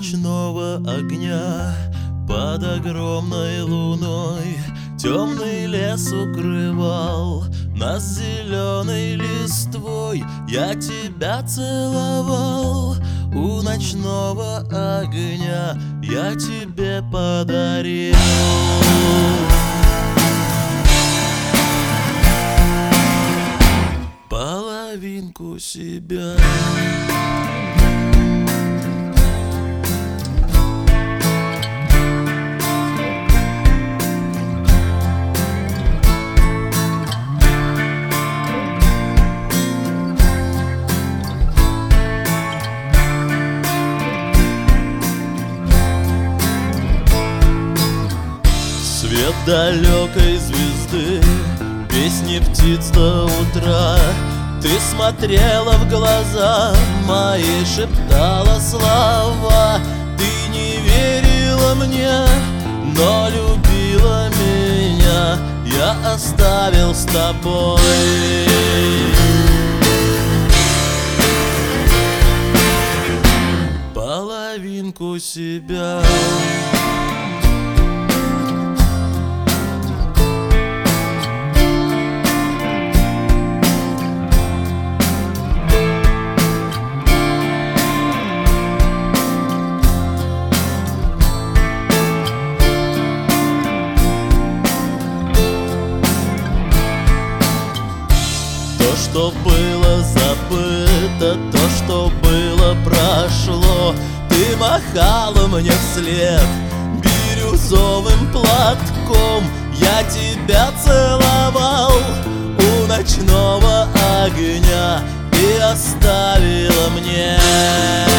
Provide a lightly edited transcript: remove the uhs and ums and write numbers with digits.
ночного огня под огромной луной темный лес укрывал нас зеленой листвой. Я тебя целовал у ночного огня, я тебе подарил половинку себя. Свет далекой звезды, песни птиц до утра. Ты смотрела в глаза мои, шептала слова. Ты не верила мне, но любила меня. Я оставил с тобой половинку себя. То, что было забыто, то, что было, прошло. Ты махала мне вслед бирюзовым платком. Я тебя целовал у ночного огня, и оставила мне